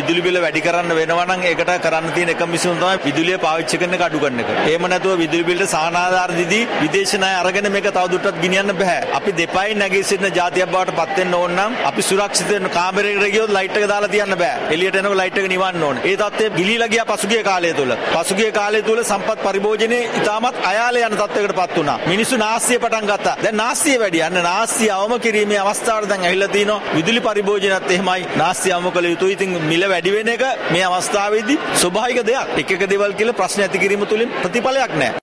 විදුලි බිල වැඩි කරන්න වෙනවා නම් ඒකට කරන්න තියෙන එකම විසඳුම තමයි විදුලිය පාවිච්චි කරන එක අඩු කරන එක. එහෙම නැතුව විදුලි බිලට සහනාධාර දීදී විදේශ ණය අරගෙන මේක තවදුරටත් ගෙනියන්න බෑ. අපි දෙපයින් නැගී සිටින ජාතියක් බවට පත් වෙන්න ඕන නම් අපි සුරක්ෂිත වෙන කාමරයකට ගියොත් ලයිට් එක දාලා තියන්න බෑ. එළියට එනකොට ලයිට් එක නිවන්න ඕන. ඒ තත්ත්වය ගිලීලා ගියා පසුගිය කාලය තුල. පසුගිය කාලය තුල සම්පත් පරිභෝජනයේ ඉතාමත් අයාල යන තත්ත්වයකට පත් වුණා. මිනිස්සු නාස්තිය පටන් ගත්තා. දැන් නාස්තිය වැඩි. අන්න නාස්තිය අවම කිරීමේ අවස්ථාවට දැන් ඇවිල්ලා තිනවා. විදුලි පරිභෝජනයත් එහෙමයි. නාස්තිය අවම කළ යුතුයි. ඉතින් මිල වැඩි වෙන එක මේ අවස්ථාවේදී ස්වභාවික දෙයක්. එක දේවල් කියලා ප්‍රශ්න ඇති කිරීම තුලින් ප්‍රතිඵලයක් නැහැ.